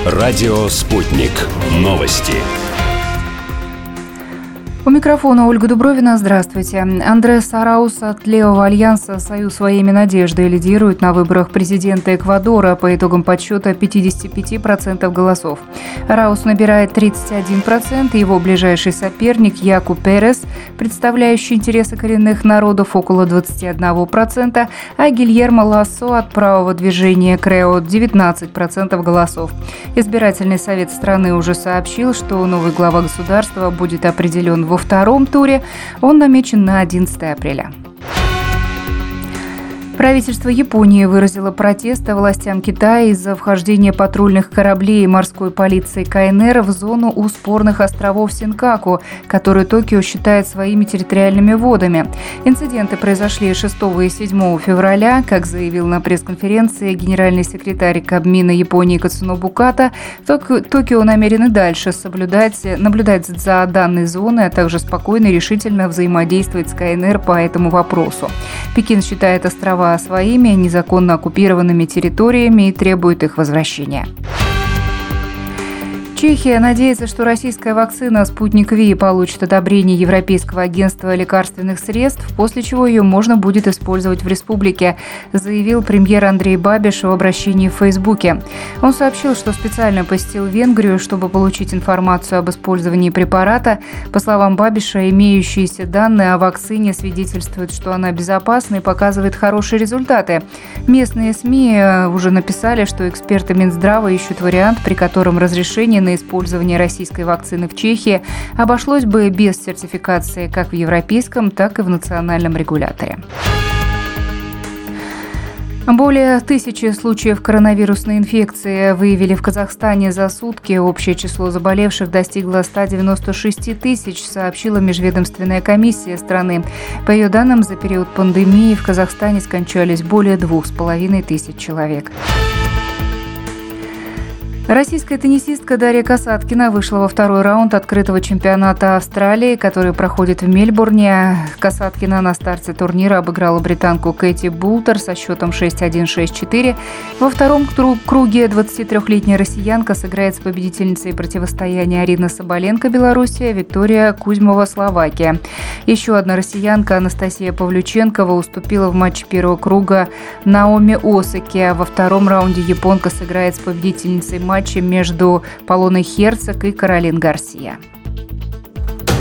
Радио «Спутник». Новости. У микрофона Ольга Дубровина. Здравствуйте. Андрес Араус от Левого альянса «Союз своими надеждой» лидирует на выборах президента Эквадора по итогам подсчета 55% голосов. Араус набирает 31%, его ближайший соперник Яку Перес, представляющий интересы коренных народов, около 21%, а Гильермо Лассо от правого движения Крео 19% голосов. Избирательный совет страны уже сообщил, что новый глава государства будет определен во втором туре. Он намечен на 11 апреля. Правительство Японии выразило протесты властям Китая из-за вхождения патрульных кораблей морской полиции КНР в зону у спорных островов Синкаку, которую Токио считает своими территориальными водами. Инциденты произошли 6 и 7 февраля. Как заявил на пресс-конференции генеральный секретарь Кабмина Японии Кацунобу Ката, Токио намерен и дальше наблюдать за данной зоной, а также спокойно и решительно взаимодействовать с КНР по этому вопросу. Пекин считает острова своими незаконно оккупированными территориями и требует их возвращения. Чехия надеется, что российская вакцина «Спутник Ви» получит одобрение Европейского агентства лекарственных средств, после чего ее можно будет использовать в республике, заявил премьер Андрей Бабиш в обращении в Фейсбуке. Он сообщил, что специально посетил Венгрию, чтобы получить информацию об использовании препарата. По словам Бабиша, имеющиеся данные о вакцине свидетельствуют, что она безопасна и показывает хорошие результаты. Местные СМИ уже написали, что эксперты Минздрава ищут вариант, при котором разрешение на использование российской вакцины в Чехии обошлось бы без сертификации как в европейском, так и в национальном регуляторе. Более 1000 случаев коронавирусной инфекции выявили в Казахстане за сутки. Общее число заболевших достигло 196 тысяч, сообщила межведомственная комиссия страны. По ее данным, за период пандемии в Казахстане скончались более 2500 человек. Российская теннисистка Дарья Касаткина вышла во второй раунд открытого чемпионата Австралии, который проходит в Мельбурне. Касаткина на старте турнира обыграла британку Кэти Бултер со счетом 6-1, 6-4. Во втором круге 23-летняя россиянка сыграет с победительницей противостояния Арина Соболенко, Белоруссия, Виктория Кузьмова, Словакия. Еще одна россиянка Анастасия Павлюченкова уступила в матче первого круга Наоми Осаки. Во втором раунде японка сыграет с победительницей матча между Полоной Херцог и Каролин Гарсия.